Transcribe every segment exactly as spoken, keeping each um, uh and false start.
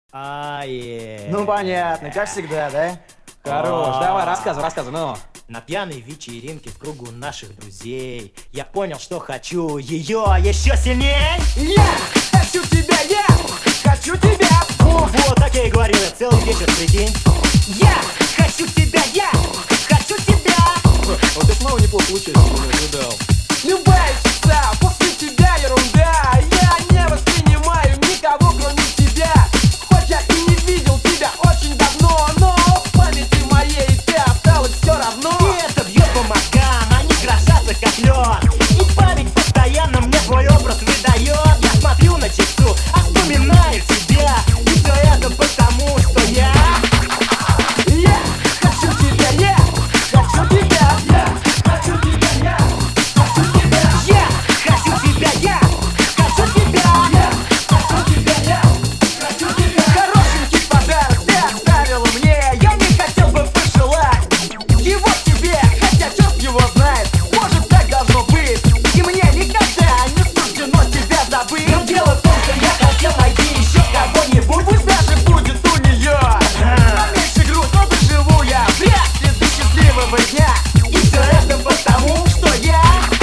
Ае. Ну понятно, как всегда, да? Хорош, давай, рассказывай, рассказывай, ну. На пьяной вечеринке в кругу наших друзей я понял, что хочу ее еще сильней. Я хочу тебя, я хочу тебя. О, вот, так я и говорил, я целый вечер, прикинь. Я хочу тебя, я хочу тебя. А ты снова неплохо получается, не ожидал. Любая часа, после тебя ерунда. Я не воспринимаю никого, кроме тебя. Хоть я и не видел тебя очень давно, но в памяти моей ты осталась все равно. И это бьет по мозгам, они крошатся как лед. И память постоянно мне твой образ выдает. Я смотрю на часу, а вспоминаю тебя. И все это потому, что я Я хочу тебя, я хочу тебя. Я хочу тебя, я хочу тебя. Я хочу тебя, я хочу тебя. Я хочу тебя, я хочу тебя. Хорошенький подарок ты оставила мне. Я не хотел бы пожелать его тебе, хотя черт его знает, может так должно быть. И мне никогда не суждено тебя забыть. Но дело в том, что я хотел найти еще кого-нибудь, пусть даже будет у нее поменьше грудь, но доживу я вряд ли до счастливого дня. И все это потому, что я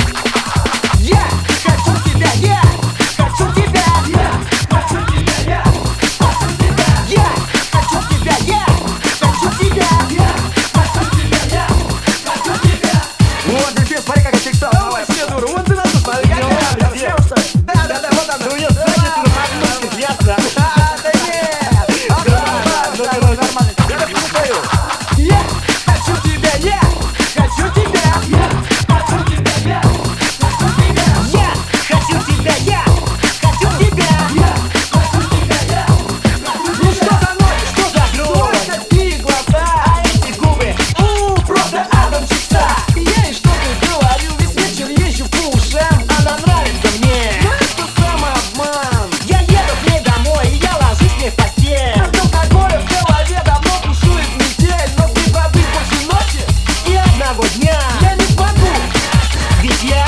Я хочу тебя, я хочу тебя. Я хочу тебя, я хочу тебя. Я хочу тебя, я хочу тебя. Я хочу тебя, я хочу тебя. Вот, дельфин, смотри, как я текстал. Давай, все, дура, вон ты на то смотри. Я не знаю, что ли? Да, да, да, вот она. У нее задница на подмышках, ясно? А, да нет. А, да, да, да, нормально. Я так не стою. Я хочу тебя, я хочу тебя. Я хочу тебя, я хочу тебя. Я хочу тебя, я хочу тебя. Я хочу тебя, я хочу тебя. Ну что за ночь, что за грудь? Что такие глаза? А эти губы, У, просто атом чиста. Я и что ты говорил, весь вечер езжу по ушам. она нравится мне. Но это самообман. Я еду к ней домой, и я ложусь к ней в постель. От алкоголя в голове давно бушует метель. Но ты побыть после ночи И одного дня, я не смогу. ведь я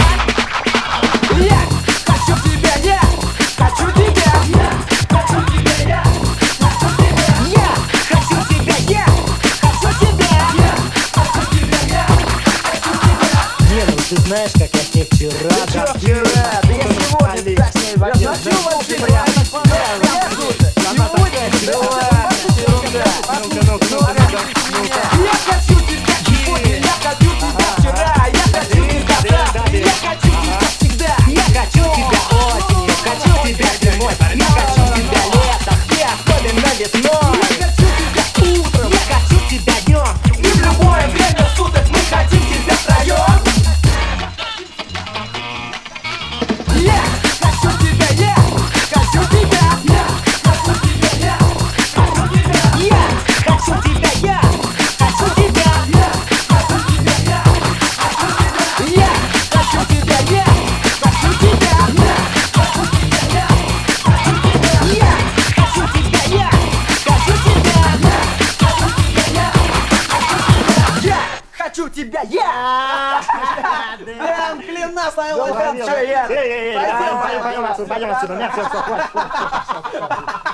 Я хочу тебя, я хочу тебя. Я хочу тебя, я хочу тебя. Я хочу тебя, я хочу тебя. Я хочу тебя, я хочу тебя. Не, ну ты знаешь, как я с ней вчера. Вчера, вчера, да я сегодня так с ней водил. Я хочу вас прямо. Она такая клевая. Я хочу тебя сегодня, я хочу тебя вчера. Я хочу тебя завтра, я хочу тебя всегда. Я хочу тебя осенью, хочу тебя зимой. Я хочу тебя летом, и особенно весной. Я хочу тебя утром. Я хочу тебя днем, И в любое время суток мы хотим тебя втроем. Я хочу тебя, я хочу тебя. Я хочу тебя, я хочу тебя. я хочу тебя, я хочу тебя. Я хочу тебя, я хочу тебя. Я хочу тебя, я хочу тебя. Я Я хочу хочу тебя, я тебя, я. Прям клин оставил. Эй, эй, эй, пойдем, пойдем, пойдем отсюда, пойдем отсюда, у меня все, все, хватит, хватит, хватит, хватит.